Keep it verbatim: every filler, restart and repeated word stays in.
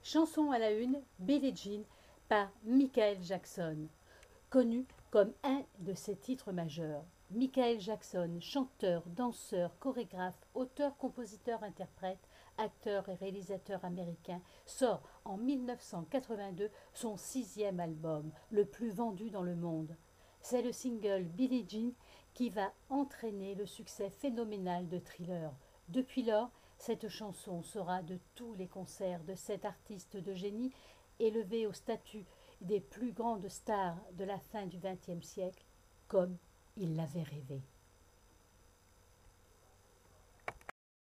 Chanson à la une, Billie Jean par Michael Jackson, connu comme un de ses titres majeurs. Michael Jackson, chanteur, danseur, chorégraphe, auteur, compositeur, interprète, acteur et réalisateur américain, sort en mille neuf cent quatre-vingt-deux son sixième album, le plus vendu dans le monde. C'est le single Billie Jean qui va entraîner le succès phénoménal de Thriller. Depuis lors, cette chanson sera de tous les concerts de cet artiste de génie élevé au statut des plus grandes stars de la fin du vingtième siècle, comme il l'avait rêvé.